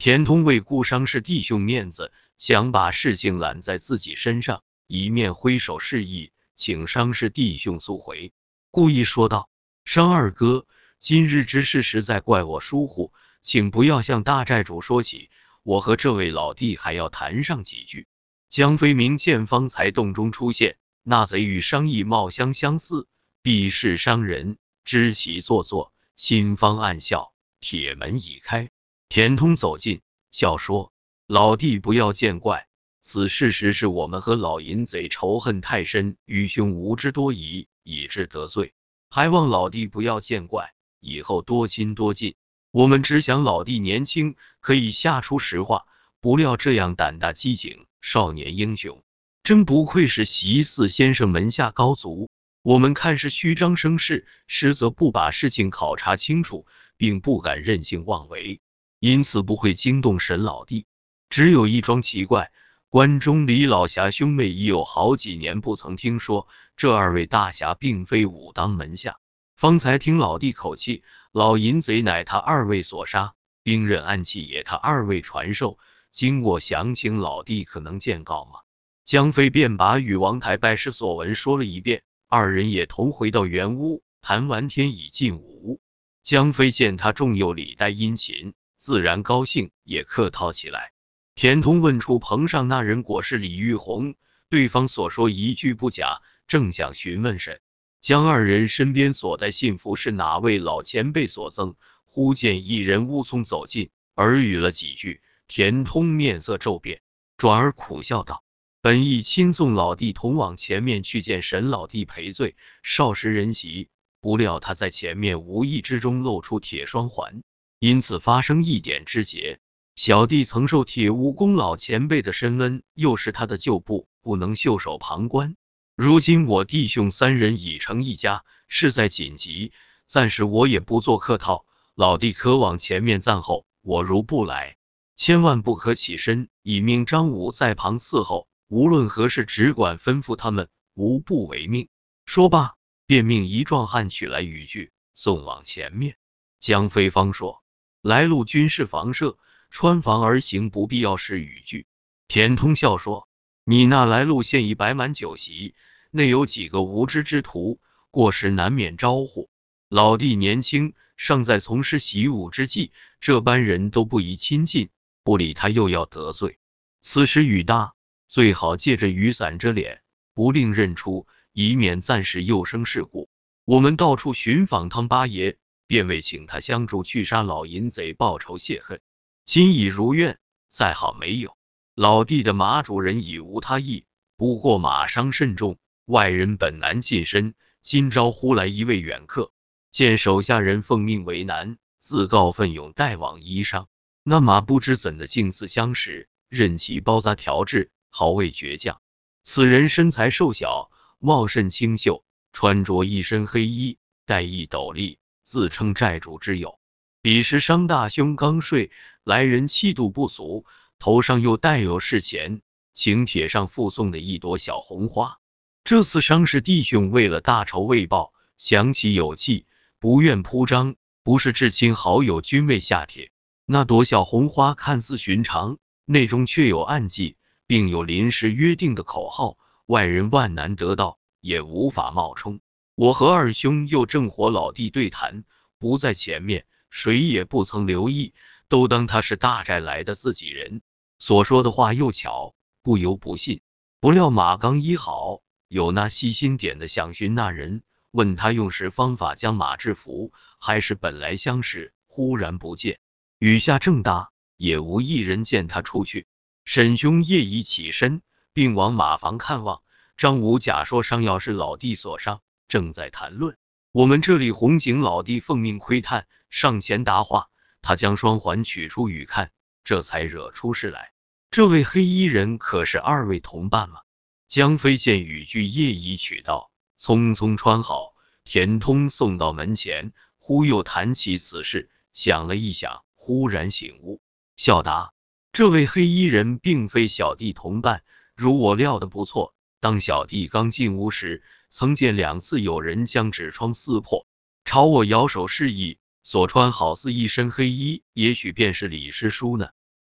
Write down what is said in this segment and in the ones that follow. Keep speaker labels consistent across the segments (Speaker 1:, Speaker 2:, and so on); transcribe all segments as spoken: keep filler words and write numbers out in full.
Speaker 1: 田通为顾伤势弟兄面子，想把事情揽在自己身上，一面挥手示意，请伤势弟兄速回，故意说道：伤二哥，今日之事实在怪我疏忽，请不要向大寨主说起，我和这位老弟还要谈上几句。江飞明见方才洞中出现，那贼与商议貌相相似，必是商人，知其做作，心方暗笑，铁门已开。田通走近，笑说：老弟不要见怪，此事实是我们和老淫贼仇恨太深，愚兄无知多疑，以致得罪，还望老弟不要见怪，以后多亲多近。我们只想老弟年轻，可以下出实话，不料这样胆大机警，少年英雄，真不愧是习四先生门下高足。我们看是虚张声势，实则不把事情考察清楚，并不敢任性妄为，因此不会惊动沈老弟。只有一桩奇怪，关中李老侠兄妹已有好几年不曾听说，这二位大侠并非武当门下。方才听老弟口气，老淫贼乃他二位所杀，兵刃暗器也他二位传授，经过详情，老弟可能见告吗？江飞便把与王台拜师所闻说了一遍，二人也同回到原屋，谈完天已近午。江飞见他重又礼待殷勤，自然高兴，也客套起来。田通问出棚上那人果是李玉红，对方所说一句不假，正想询问沈江二人身边所带信符是哪位老前辈所赠，忽见一人误匆走近，耳语了几句，田通面色骤变，转而苦笑道：本意亲送老弟同往前面去见沈老弟赔罪，少时人席，不料他在前面无意之中露出铁双环，因此发生一点之节。小弟曾受铁蜈蚣老前辈的深恩，又是他的旧部，不能袖手旁观。如今我弟兄三人已成一家，事在紧急，暂时我也不做客套，老弟可往前面暂候，我如不来，千万不可起身，以命张武在旁伺候，无论何事只管吩咐他们，无不为命。说罢，便命一壮汉取来雨具，送往前面。江飞方说：来路军事房舍，穿房而行，不必要使雨具。田通笑说：你那来路现已摆满酒席，内有几个无知之徒，过时难免招呼。老弟年轻，尚在从事习武之际，这般人都不宜亲近，不理他又要得罪。此时雨大，最好借着雨伞遮脸，不令认出，以免暂时又生事故。我们到处寻访汤八爷，便为请他相助去杀老淫贼，报仇泄恨。今已如愿，再好没有。老弟的马主人已无他意，不过马伤甚重，外人本难近身。今朝忽来一位远客，见手下人奉命为难，自告奋勇带往医伤。那马不知怎的竟似相识，任其包扎调制，毫未倔强。此人身材瘦小，貌甚清秀，穿着一身黑衣，戴一斗笠，自称寨主之友。彼时商大兄刚睡，来人气度不俗，头上又带有事前请帖上附送的一朵小红花。这次商氏弟兄为了大仇未报，想起有气，不愿铺张，不是至亲好友均未下帖。那朵小红花看似寻常，内中却有暗记，并有临时约定的口号，外人万难得到，也无法冒充。我和二兄又正和老弟对谈，不在前面，谁也不曾留意，都当他是大寨来的自己人，所说的话又巧，不由不信。不料马刚医好，有那细心点的想寻那人，问他用时方法将马制服，还是本来相识，忽然不见。雨下正大，也无一人见他出去。沈兄夜已起身，并往马房看望。张武假说伤药是老弟所伤，正在谈论。我们这里红警老弟奉命窥探，上前答话，他将双环取出与看，这才惹出事来。这位黑衣人可是二位同伴吗？江飞见雨具夜已取到，匆匆穿好，田通送到门前，忽又谈起此事，想了一想，忽然醒悟，笑答：这位黑衣人并非小弟同伴，如我料的不错。当小弟刚进屋时，曾见两次有人将纸窗撕破，朝我摇手示意，所穿好似一身黑衣，也许便是李师叔呢。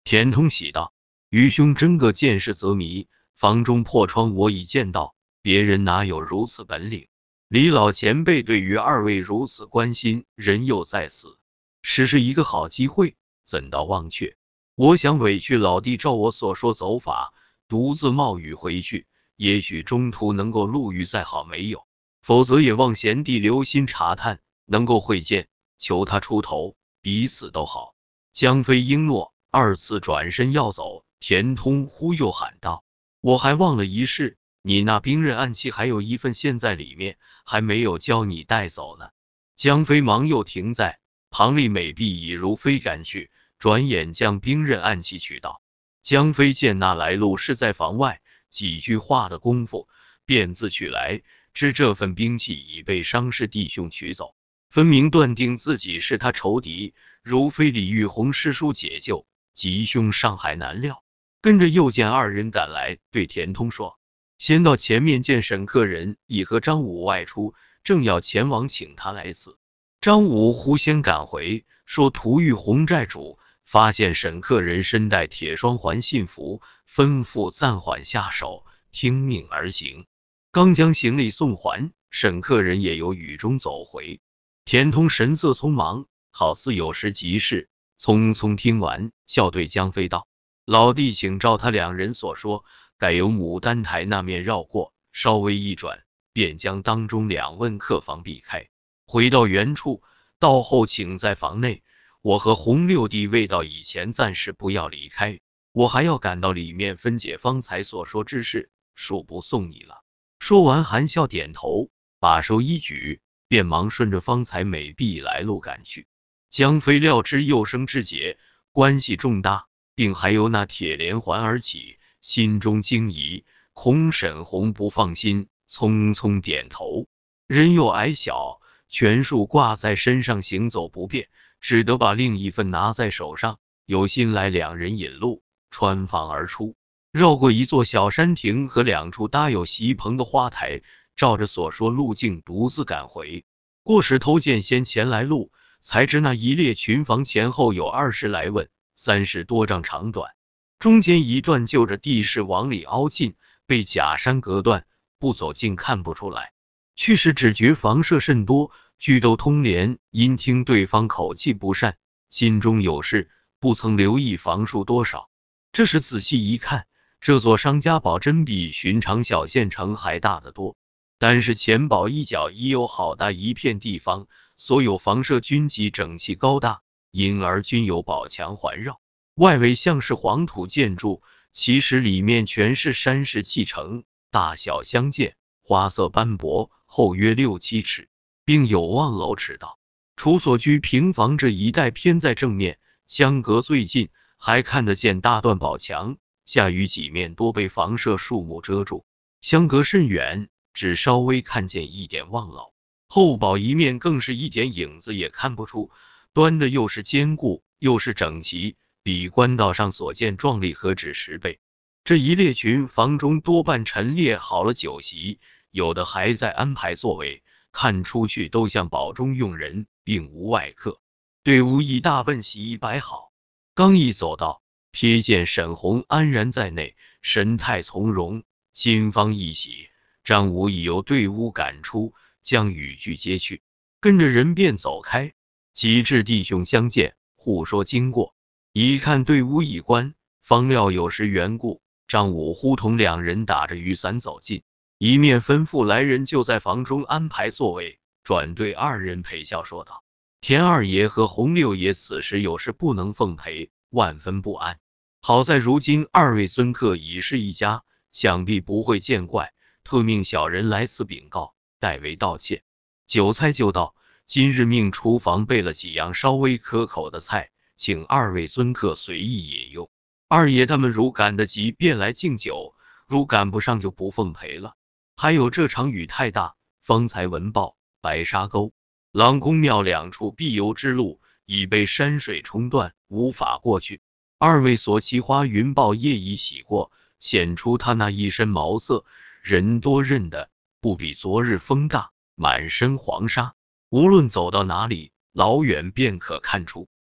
Speaker 1: 田通喜道：愚兄真个见事则迷，房中破窗我已见到，别人哪有如此本领？李老前辈对于二位如此关心，人又在此，实是一个好机会，怎到忘却？我想委屈老弟照我所说走法，独自冒雨回去，也许中途能够路遇再好没有，否则也望贤弟留心查探，能够会见，求他出头，彼此都好。江飞应诺，二次转身要走，田通忽又喊道：我还忘了一事，你那兵刃暗器还有一份现在里面，还没有教你带走呢。江飞忙又停在庞丽美婢已如飞赶去，转眼将兵刃暗器取到。江飞见那来路是在房外，几句话的功夫，便自取来，知这份兵器已被伤势弟兄取走，分明断定自己是他仇敌，如非李玉红师叔解救，吉凶尚还难料。跟着又见二人赶来，对田通说：先到前面见沈客人已和张武外出，正要前往请他来此。张武忽先赶回，说途遇洪寨主，发现沈客人身带铁双环信符，吩咐暂缓下手，听命而行。刚将行李送还，沈客人也由雨中走回。田通神色匆忙，好似有时急事，匆匆听完，笑对江飞道：老弟请照他两人所说，改由牡丹台那面绕过，稍微一转，便将当中两问客房避开，回到原处。到后请在房内，我和洪六弟未到以前暂时不要离开，我还要赶到里面分解方才所说之事，恕不送你了。说完含笑点头，把手一举，便忙顺着方才美婢来路赶去。江飞料知幼生之节关系重大，并还由那铁连环而起，心中惊疑，恐沈红不放心，匆匆点头。人又矮小，全数挂在身上，行走不便，只得把另一份拿在手上，有心来两人引路，穿房而出，绕过一座小山亭和两处搭有席棚的花台，照着所说路径独自赶回。过石头见先前来路，才知那一列群房前后有二十来问，三十多丈长短，中间一段就着地势往里凹进，被假山隔断，不走近看不出来。去时只觉房舍甚多，俱都通连，因听对方口气不善，心中有事，不曾留意房数多少。这时仔细一看，这座商家堡真比寻常小县城还大得多，但是前堡一角已有好大一片地方，所有房舍均极整齐高大，因而均有堡墙环绕，外围像是黄土建筑，其实里面全是山石砌成，大小相间，花色斑驳，厚约六七尺，并有望楼尺道。除所居平房这一带偏在正面，相隔最近，还看得见大段堡墙，下余几面多被房舍树木遮住，相隔甚远，只稍微看见一点望楼。后堡一面更是一点影子也看不出，端的又是坚固，又是整齐，比官道上所见壮丽何止十倍。这一列群房中多半陈列好了酒席，有的还在安排座位，看出去都像堡中用人，并无外客。队伍一大问席已摆好，刚一走到，瞥见沈红安然在内，神态从容，心方一喜。张武已由队伍赶出，将语句接去，跟着人便走开。几至弟兄相见，互说经过，一看队伍已关，方料有时缘故。张武忽同两人打着雨伞走近，一面吩咐来人就在房中安排座位，转对二人陪笑说道：田二爷和洪六爷此时有事不能奉陪，万分不安。好在如今二位尊客已是一家，想必不会见怪，特命小人来此禀告，代为道歉。酒菜就到，今日命厨房备了几样稍微可口的菜，请二位尊客随意饮用。二爷他们如赶得及便来敬酒，如赶不上就不奉陪了。还有这场雨太大，方才闻报白沙沟、郎公庙两处必由之路已被山水冲断，无法过去。二位所骑花云豹夜已洗过，显出他那一身毛色，人多认得，不比昨日风大，满身黄沙。无论走到哪里，老远便可看出。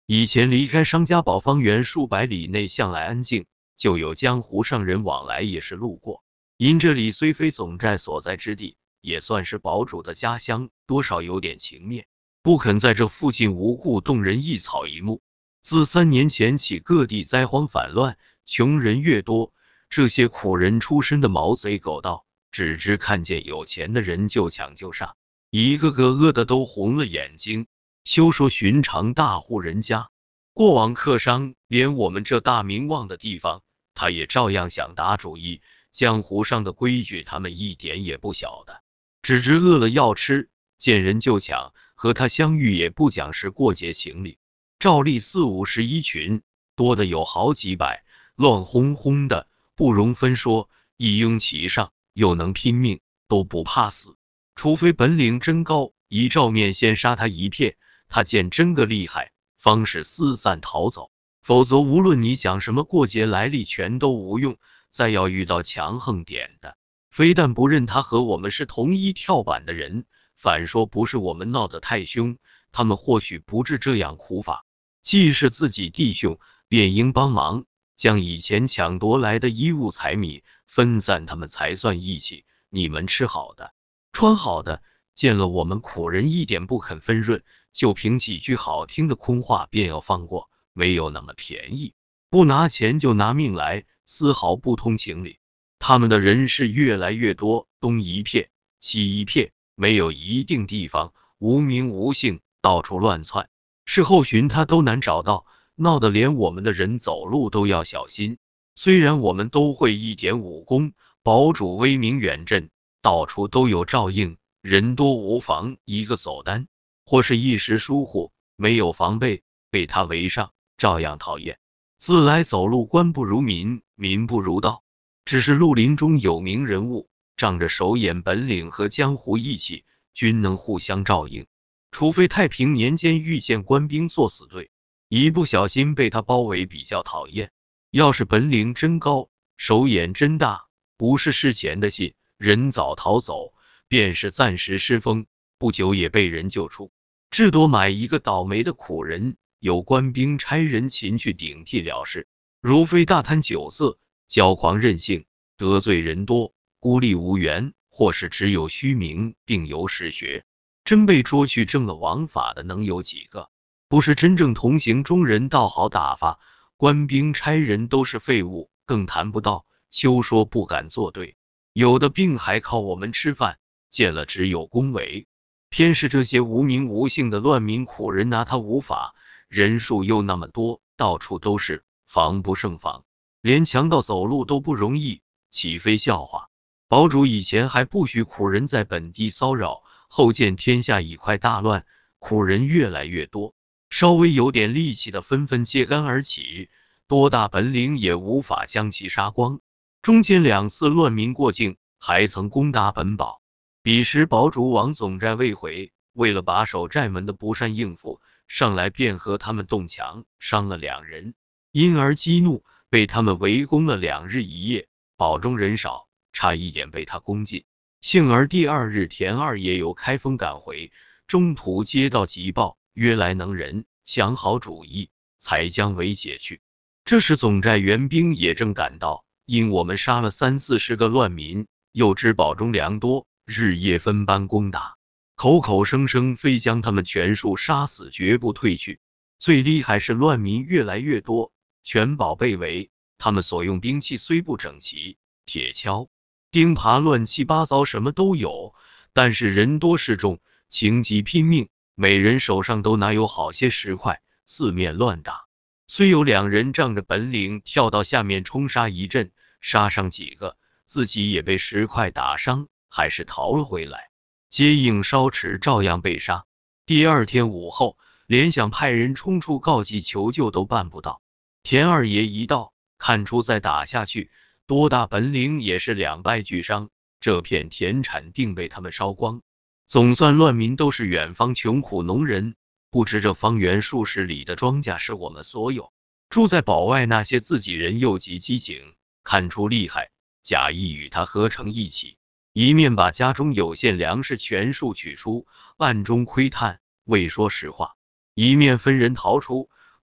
Speaker 1: 以前离开商家堡方圆数百里内向来安静，就有江湖上人往来也是路过。因这里虽非总寨所在之地，也算是堡主的家乡，多少有点情面，不肯在这附近无故动人一草一木。自三年前起，各地灾荒反乱，穷人越多，这些苦人出身的毛贼狗盗，只知看见有钱的人就抢就杀，一个个饿得都红了眼睛。休说寻常大户人家，过往客商，连我们这大名望的地方，他也照样想打主意。江湖上的规矩他们一点也不晓得，只知饿了要吃，见人就抢，和他相遇也不讲是过节情理。照例四五十一群，多的有好几百，乱哄哄的，不容分说，一拥其上，又能拼命，都不怕死。除非本领真高，一照面先杀他一片，他见真个厉害，方是四散逃走，否则无论你讲什么过节来历，全都无用。再要遇到强横点的，非但不认他和我们是同一跳板的人，反说不是我们闹得太凶，他们或许不至这样苦法。既是自己弟兄，便应帮忙，将以前抢夺来的衣物财米分散他们才算义气。你们吃好的，穿好的，见了我们苦人一点不肯分润，就凭几句好听的空话便要放过，没有那么便宜，不拿钱就拿命来，丝毫不通情理。他们的人是越来越多，东一片西一片，没有一定地方，无名无姓，到处乱窜，事后寻他都难找到，闹得连我们的人走路都要小心。虽然我们都会一点武功，堡主威名远震，到处都有照应，人多无妨，一个走单或是一时疏忽，没有防备，被他围上，照样讨厌。自来走路官不如民，民不如道，只是绿林中有名人物，仗着手眼本领和江湖义气，均能互相照应。除非太平年间遇见官兵作死队，一不小心被他包围比较讨厌。要是本领真高，手眼真大，不是事前的信，人早逃走，便是暂时失风，不久也被人救出。至多买一个倒霉的苦人，有官兵差人擒去顶替了事。如非大贪酒色，骄狂任性，得罪人多，孤立无援，或是只有虚名，并有实学，真被捉去正了王法的能有几个？不是真正同行中人倒好打发，官兵差人都是废物，更谈不到，休说不敢作对。有的病还靠我们吃饭，见了只有恭维。偏是这些无名无姓的乱民苦人拿他无法，人数又那么多，到处都是，防不胜防，连强盗走路都不容易，岂非笑话？堡主以前还不许苦人在本地骚扰，后见天下已快大乱，苦人越来越多，稍微有点力气的纷纷揭竿而起，多大本领也无法将其杀光。中间两次乱民过境，还曾攻打本堡，彼时堡主往总寨未回，为了把守寨门的不善应付，上来便和他们动强，伤了两人，因而激怒，被他们围攻了两日一夜，堡中人少，差一点被他攻尽。幸而第二日田二爷有开封赶回，中途接到急报，约来能人，想好主意，才将围解去。这时总寨援兵也正赶到，因我们杀了三四十个乱民，又知堡中粮多，日夜分班攻打，口口声声非将他们全数杀死，绝不退去。最厉害是乱民越来越多，全堡被围，他们所用兵器虽不整齐，铁锹、钉耙乱七八糟什么都有，但是人多势众，情急拼命，每人手上都拿有好些石块，四面乱打。虽有两人仗着本领跳到下面冲杀一阵，杀上几个，自己也被石块打伤，还是逃了回来。接应稍迟，照样被杀。第二天午后，连想派人冲出告急求救都办不到。田二爷一到，看出再打下去，多大本领也是两败俱伤，这片田产定被他们烧光。总算乱民都是远方穷苦农人，不知这方圆数十里的庄稼是我们所有。住在堡外那些自己人又极机警，看出厉害，假意与他合成一起，一面把家中有限粮食全数取出，暗中窥探，未说实话，一面分人逃出，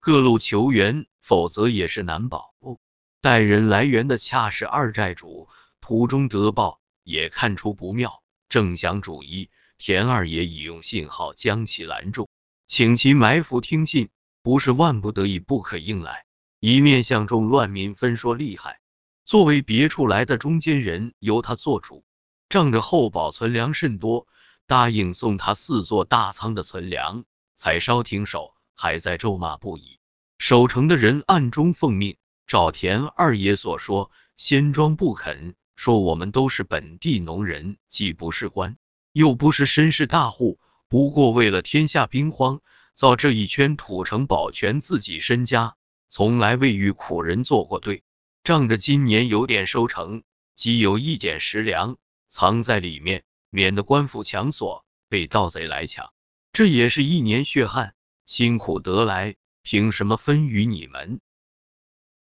Speaker 1: 各路求援，否则也是难保。待人来援的恰是二寨主，途中得报，也看出不妙，正想主意，田二爷已用信号将其拦住，请其埋伏听信，不是万不得已不可应来，一面向众乱民分说利害。作为别处来的中间人，由他做主，仗着后保存粮甚多，答应送他四座大仓的存粮，才稍停手，还在咒骂不已。守城的人暗中奉命，照田二爷所说，先装不肯，说我们都是本地农人，既不是官，又不是绅士大户，不过为了天下兵荒，造这一圈土城保全自己身家，从来未与苦人作过对。仗着今年有点收成，即有一点食粮藏在里面，免得官府强索，被盗贼来抢。这也是一年血汗辛苦得来，凭什么分与你们？